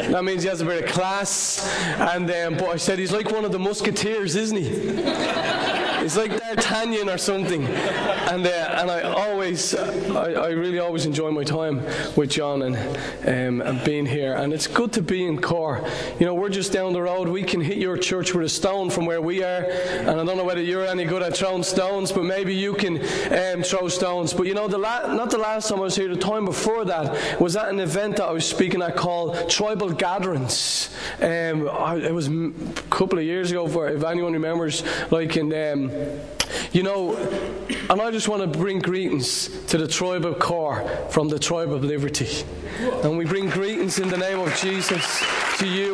That means he has a bit of class. And but I said, he's like one of the musketeers, isn't he? He's like D'Artagnan or something. And I really always enjoy my time with John and being here. And it's good to be in Cork. You know, we're just down the road. We can hit your church with a stone from where we are. And I don't know whether you're any good at throwing stones, but maybe you can throw stones. But you know, not the last time I was here, the time before that was at an event that I was speaking at called Tribal Gatherings. It was a couple of years ago, if anyone remembers, you know, and I just want to bring greetings to the tribe of Cork from the tribe of Liberty. And we bring greetings in the name of Jesus to you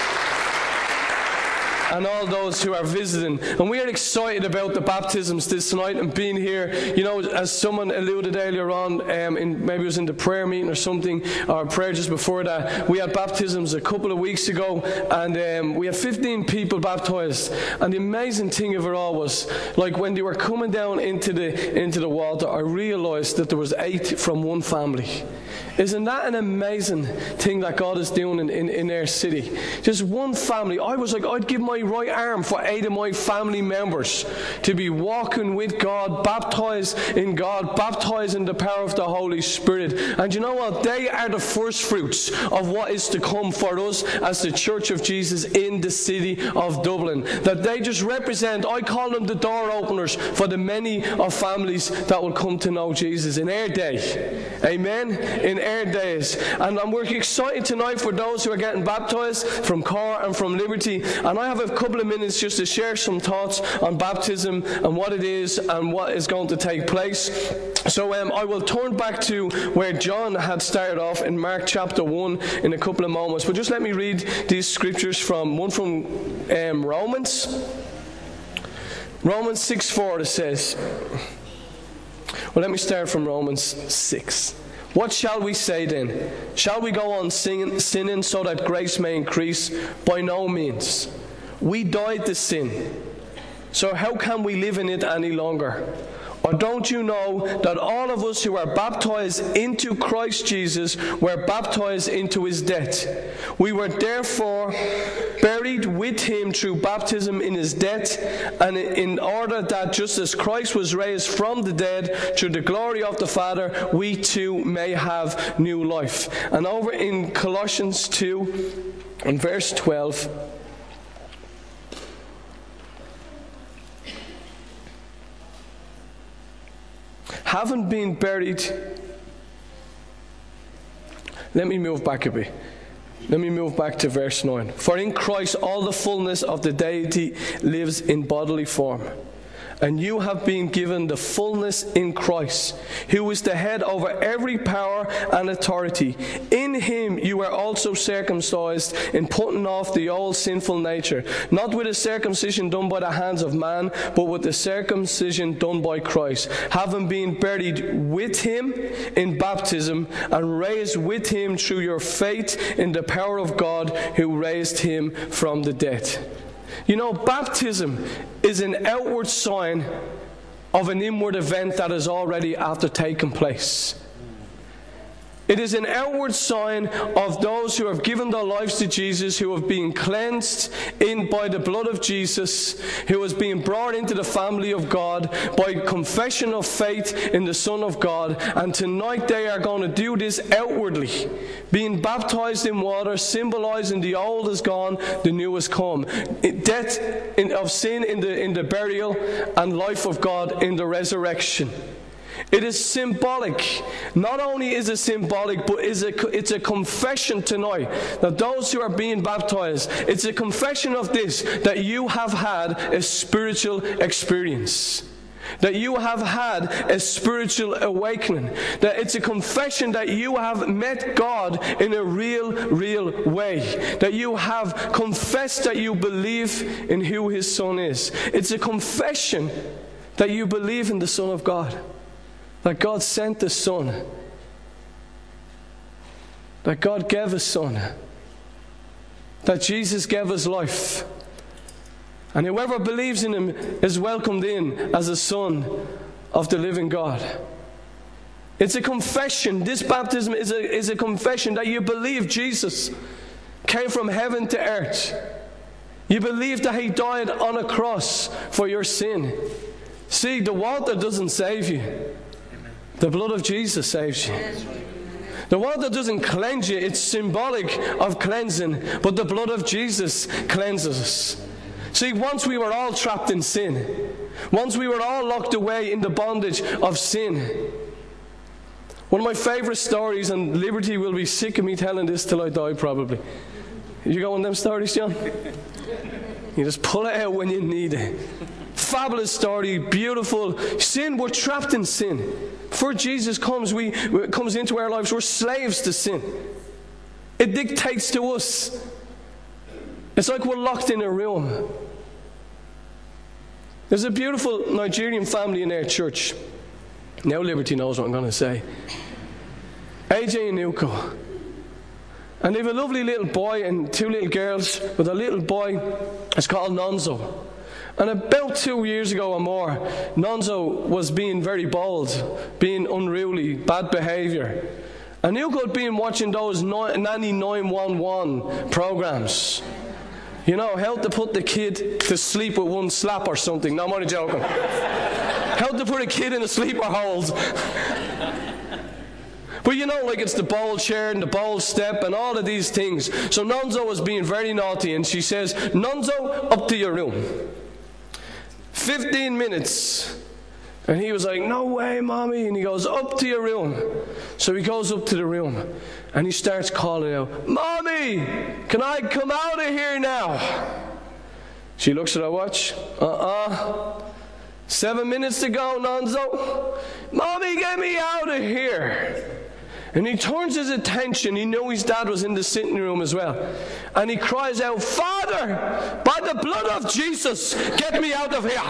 and all those who are visiting. And we are excited about the baptisms this night and being here. You know, as someone alluded earlier on, maybe it was in the prayer meeting or something, or prayer just before that, we had baptisms a couple of weeks ago, and we had 15 people baptized. And the amazing thing of it all was, like, when they were coming down into the water, I realized that there was 8 from one family. Isn't that an amazing thing that God is doing in our city? Just one family. I was like, I'd give my right arm for 8 of my family members to be walking with God, baptized in the power of the Holy Spirit. And you know what? They are the first fruits of what is to come for us as the Church of Jesus in the city of Dublin. That they just represent, I call them the door openers for the many of families that will come to know Jesus in our day. Amen? In our days. And we're excited tonight for those who are getting baptized from Cork and from Liberty. And I have a couple of minutes just to share some thoughts on baptism and what it is and what is going to take place. So I will turn back to where John had started off in Mark chapter 1 in a couple of moments. But just let me read these scriptures from Romans. Romans 6:4, it says. Well, let me start from Romans 6. What shall we say then? Shall we go on sinning so that grace may increase? By no means. We died to sin. So how can we live in it any longer? Or don't you know that all of us who are baptized into Christ Jesus were baptized into his death? We were therefore buried with him through baptism in his death, and in order that just as Christ was raised from the dead through the glory of the Father, we too may have new life. And over in Colossians 2 and verse 12, having been buried, let me move back a bit. Let me move back to verse 9. For in Christ all the fullness of the deity lives in bodily form. And you have been given the fullness in Christ, who is the head over every power and authority. In him you were also circumcised in putting off the old sinful nature, not with a circumcision done by the hands of man, but with the circumcision done by Christ, having been buried with him in baptism and raised with him through your faith in the power of God who raised him from the dead. You know, baptism is an outward sign of an inward event that is already after taking place. It is an outward sign of those who have given their lives to Jesus, who have been cleansed by the blood of Jesus, who has been brought into the family of God by confession of faith in the Son of God. And tonight they are going to do this outwardly, being baptized in water, symbolizing the old is gone, the new has come. Death of sin in the burial, and life of God in the resurrection. It is symbolic. Not only is it symbolic, but it's a confession tonight that those who are being baptized, it's a confession of this, that you have had a spiritual experience. That you have had a spiritual awakening. That it's a confession that you have met God in a real way. That you have confessed that you believe in who his Son is. It's a confession that you believe in the Son of God. That God sent the Son. That God gave his Son. That Jesus gave his life. And whoever believes in him is welcomed in as a son of the living God. It's a confession. This baptism is a confession that you believe Jesus. came from heaven to earth. You believe that he died on a cross for your sin. See, the water doesn't save you. The blood of Jesus saves you. The water doesn't cleanse you. It's symbolic of cleansing, but the blood of Jesus cleanses us. See, once we were all trapped in sin. Once we were all locked away in the bondage of sin. One of my favourite stories, and Liberty will be sick of me telling this till I die probably. You got one of them stories, John? You just pull it out when you need it. Fabulous story, beautiful. Sin, we're trapped in sin. Before Jesus comes into our lives, we're slaves to sin. It dictates to us. It's like we're locked in a room. There's a beautiful Nigerian family in our church. Now Liberty knows what I'm going to say. AJ and Nuko. And they have a lovely little boy and 2 little girls. But the little boy is called Nonzo. And about 2 years ago or more, Nonzo was being very bold, being unruly, bad behaviour. And Nuko had been watching those Nanny 911 programs. You know, how to put the kid to sleep with one slap or something. No, I'm only joking. How to put a kid in a sleeper hold. But you know, like it's the bold chair and the bold step and all of these things. So Nonzo was being very naughty, and she says, Nonzo, up to your room. 15 minutes. And he was like, no way, Mommy. And he goes, up to your room. So he goes up to the room and he starts calling out, Mommy, can I come out of here now? She looks at her watch. 7 minutes to go, Nonzo. Mommy, get me out of here. And he turns his attention. He knew his dad was in the sitting room as well. And he cries out, Father, by the blood of Jesus, get me out of here.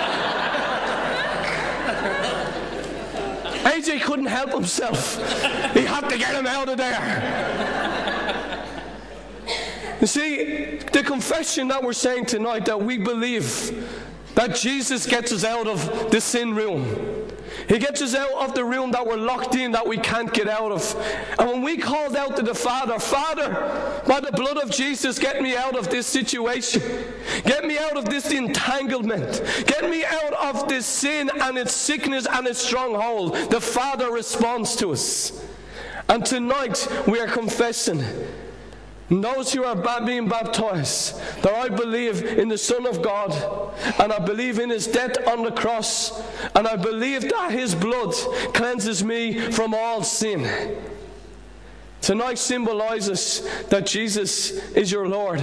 AJ couldn't help himself. He had to get him out of there. You see, the confession that we're saying tonight, that we believe that Jesus gets us out of the sin room. He gets us out of the room that we're locked in, that we can't get out of. And when we called out to the Father, Father, by the blood of Jesus, get me out of this situation. Get me out of this entanglement. Get me out of this sin and its sickness and its stronghold. The Father responds to us. And tonight we are confessing, those who are being baptized, that I believe in the Son of God, and I believe in his death on the cross, and I believe that his blood cleanses me from all sin. Tonight symbolizes that Jesus is your Lord.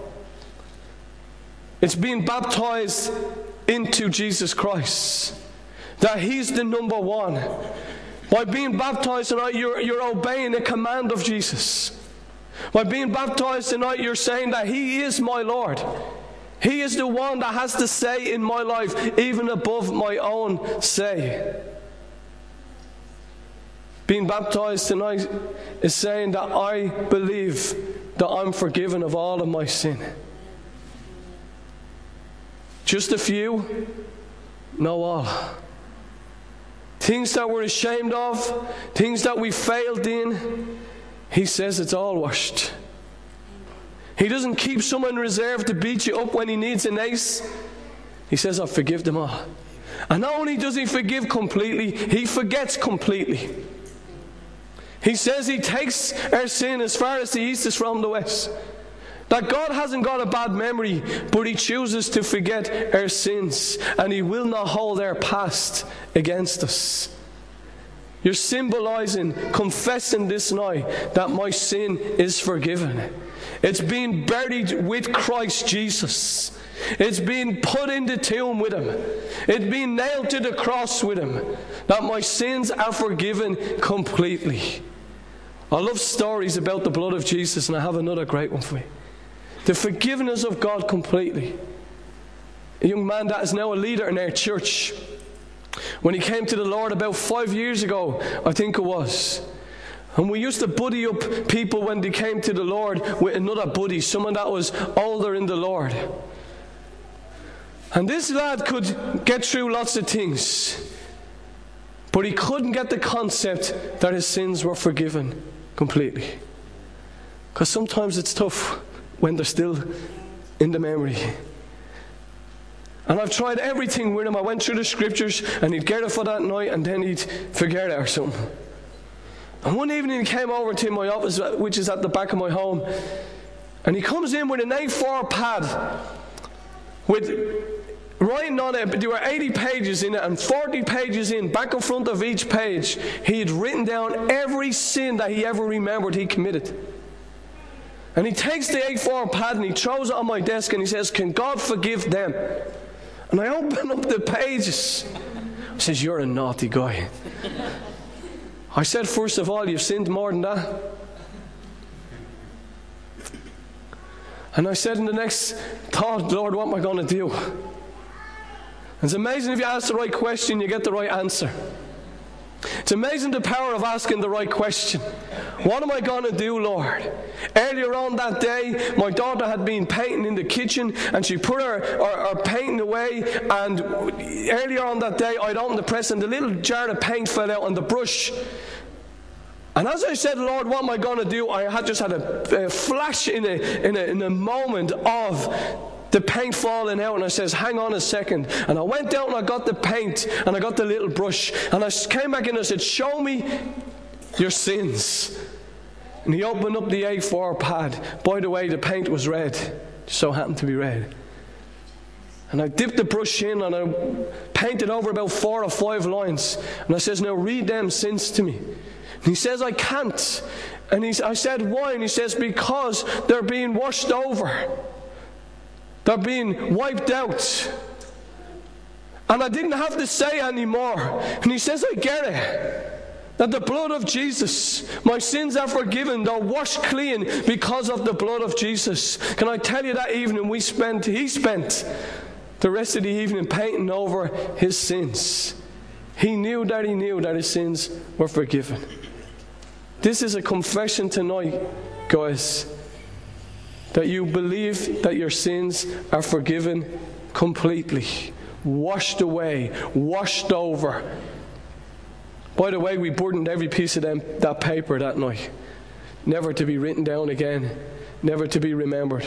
It's being baptized into Jesus Christ, that he's the number one. By being baptized tonight, you're obeying the command of Jesus. By being baptized tonight, you're saying that he is my Lord. He is the one that has the say in my life, even above my own say. Being baptized tonight is saying that I believe that I'm forgiven of all of my sin. Just a few? No, all. Things that we're ashamed of, things that we failed in, he says it's all washed. He doesn't keep someone reserved to beat you up when he needs an ace. He says, I forgive them all. And not only does he forgive completely, he forgets completely. He says he takes our sin as far as the east is from the west. That God hasn't got a bad memory, but he chooses to forget our sins, and he will not hold our past against us. You're symbolizing, confessing this night that my sin is forgiven. It's being buried with Christ Jesus. It's being put in the tomb with him. It's being nailed to the cross with him. That my sins are forgiven completely. I love stories about the blood of Jesus, and I have another great one for you. The forgiveness of God completely. A young man that is now a leader in our church, when he came to the Lord about 5 years ago, I think it was. And we used to buddy up people when they came to the Lord with another buddy, someone that was older in the Lord. And this lad could get through lots of things, but he couldn't get the concept that his sins were forgiven completely. Because sometimes it's tough when they're still in the memory. And I've tried everything with him. I went through the scriptures, and he'd get it for that night, and then he'd forget it or something. And one evening he came over to my office, which is at the back of my home, and he comes in with an A4 pad with writing on it. There were 80 pages in it, and 40 pages in, back and front of each page, he had written down every sin that he ever remembered he committed. And he takes the A4 pad and he throws it on my desk and he says, "Can God forgive them?" And I open up the pages. He says, "You're a naughty guy." I said, "First of all, you've sinned more than that." And I said in the next thought, "Lord, what am I going to do?" It's amazing if you ask the right question, you get the right answer. It's amazing the power of asking the right question. What am I going to do, Lord? Earlier on that day, my daughter had been painting in the kitchen, and she put her painting away, and earlier on that day, I'd opened the press, and the little jar of paint fell out on the brush. And as I said, "Lord, what am I going to do?" I had just had a flash in a moment of the paint falling out, and I says, "Hang on a second." And I went down and I got the paint and I got the little brush, and I came back in and I said, "Show me your sins." And he opened up the A4 pad. By the way, the paint was red. Just so happened to be red. And I dipped the brush in and I painted over about 4 or 5 lines. And I says, "Now read them sins to me." And he says, "I can't." And I said, "Why?" And he says, "Because they're being washed over. They're being wiped out." And I didn't have to say anymore. And he says, "I get it. That the blood of Jesus, my sins are forgiven. They're washed clean because of the blood of Jesus." Can I tell you, that evening he spent the rest of the evening painting over his sins. He knew that his sins were forgiven. This is a confession tonight, guys, that you believe that your sins are forgiven completely, washed away, washed over. By the way, we burdened every piece of that paper that night, never to be written down again, never to be remembered.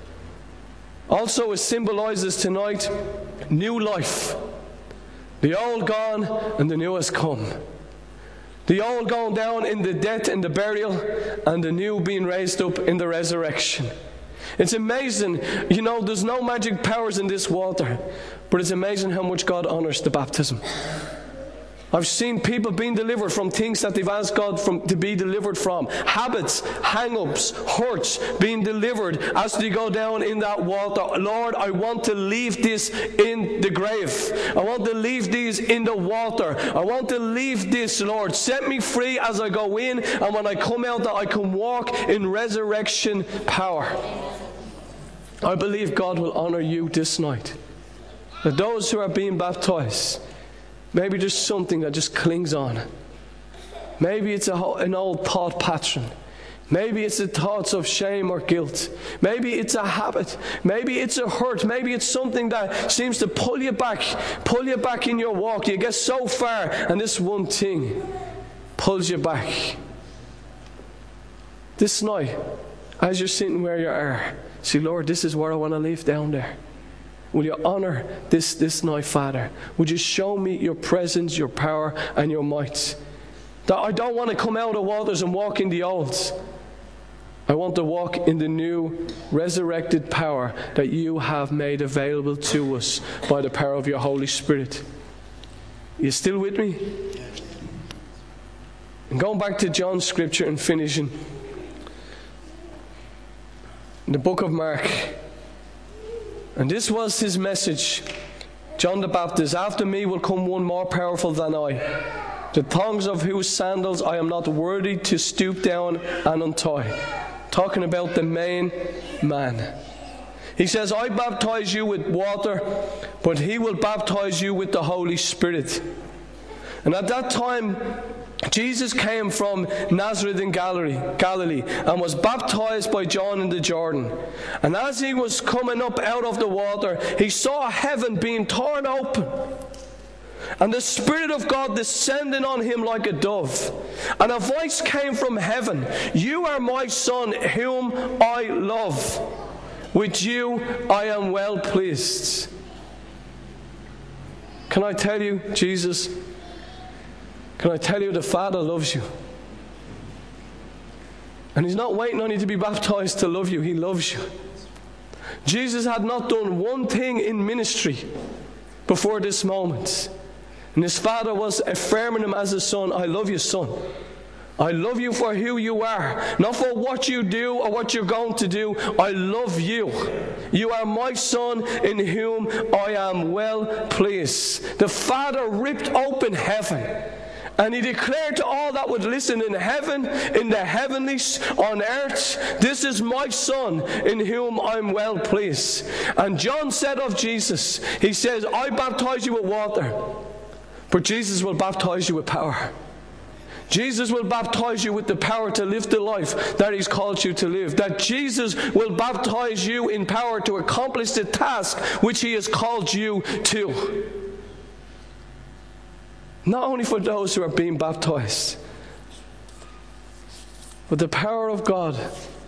Also, it symbolizes tonight new life. The old gone and the new has come. The old going down in the death and the burial, and the new being raised up in the resurrection. It's amazing. You know, there's no magic powers in this water, but it's amazing how much God honors the baptism. I've seen people being delivered from things that they've asked God to be delivered from. Habits, hang-ups, hurts, being delivered as they go down in that water. "Lord, I want to leave this in the grave. I want to leave these in the water. I want to leave this, Lord. Set me free as I go in, and when I come out, that I can walk in resurrection power." I believe God will honor you this night. That those who are being baptized, maybe there's something that just clings on. Maybe it's an old thought pattern. Maybe it's the thoughts of shame or guilt. Maybe it's a habit. Maybe it's a hurt. Maybe it's something that seems to pull you back in your walk. You get so far, and this one thing pulls you back. This night, as you're sitting where you are, say, "Lord, this is where I want to leave down there. Will you honor this night, Father? Would you show me your presence, your power, and your might? That I don't want to come out of waters and walk in the olds. I want to walk in the new resurrected power that you have made available to us by the power of your Holy Spirit." You still with me? And going back to John's scripture and finishing. In the book of Mark. And this was his message. John the Baptist: "After me will come one more powerful than I, the thongs of whose sandals I am not worthy to stoop down and untie." Talking about the main man. He says, "I baptize you with water, but he will baptize you with the Holy Spirit." And at that time, Jesus came from Nazareth in Galilee and was baptized by John in the Jordan. And as he was coming up out of the water, he saw heaven being torn open. And the Spirit of God descended on him like a dove. And a voice came from heaven, "You are my Son, whom I love. With you I am well pleased." Can I tell you, Jesus, can I tell you the Father loves you? And he's not waiting on you to be baptized to love you. He loves you. Jesus had not done one thing in ministry before this moment. And his Father was affirming him as a son. "I love you, son. I love you for who you are, not for what you do or what you're going to do. I love you. You are my Son in whom I am well pleased." The Father ripped open heaven, and he declared to all that would listen in heaven, in the heavenlies, on earth, "This is my Son in whom I'm well pleased." And John said of Jesus, he says, "I baptize you with water, but Jesus will baptize you with power." Jesus will baptize you with the power to live the life that he's called you to live. That Jesus will baptize you in power to accomplish the task which he has called you to. Not only for those who are being baptized, but the power of God,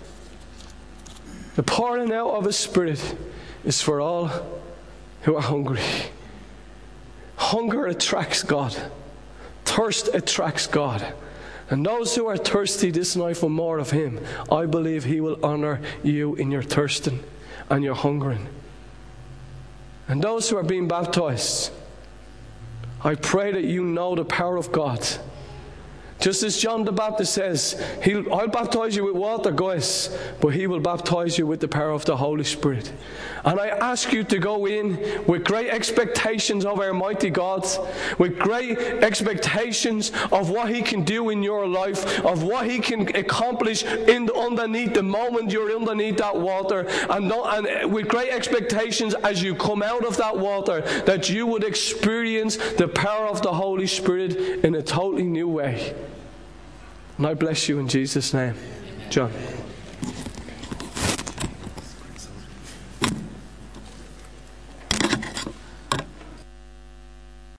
the pouring out of his Spirit, is for all who are hungry. Hunger attracts God. Thirst attracts God. And those who are thirsty this night for more of him, I believe he will honor you in your thirsting and your hungering. And those who are being baptized, I pray that you know the power of God. Just as John the Baptist says, I'll baptize you with water, guys, but he will baptize you with the power of the Holy Spirit. And I ask you to go in with great expectations of our mighty God, with great expectations of what he can do in your life, of what he can accomplish underneath the moment you're underneath that water, and with great expectations as you come out of that water, that you would experience the power of the Holy Spirit in a totally new way. And I bless you in Jesus' name. John.